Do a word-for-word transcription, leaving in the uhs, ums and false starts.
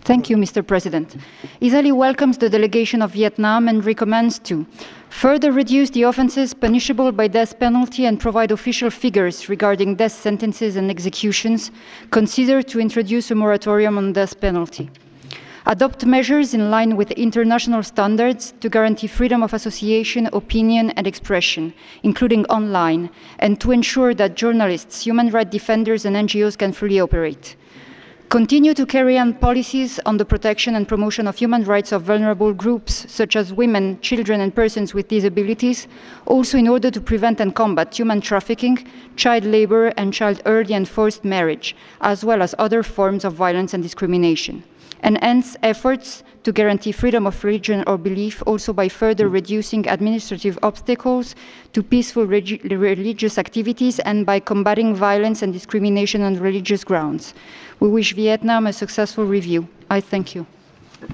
Thank you, Mister President. Italy welcomes the delegation of Vietnam and recommends to further reduce the offences punishable by death penalty and provide official figures regarding death sentences and executions, consider to introduce a moratorium on death penalty. Adopt measures in line with international standards to guarantee freedom of association, opinion, and expression, including online, and to ensure that journalists, human rights defenders, and N G Os can freely operate. Continue to carry on policies on the protection and promotion of human rights of vulnerable groups, such as women, children, and persons with disabilities, also in order to prevent and combat human trafficking, child labor, and child early and forced marriage, as well as other forms of violence and discrimination. Enhance efforts to guarantee freedom of religion or belief, also by further reducing administrative obstacles to peaceful religious activities and by combating violence and discrimination on religious grounds. We wish Vietnam a successful review. I thank you.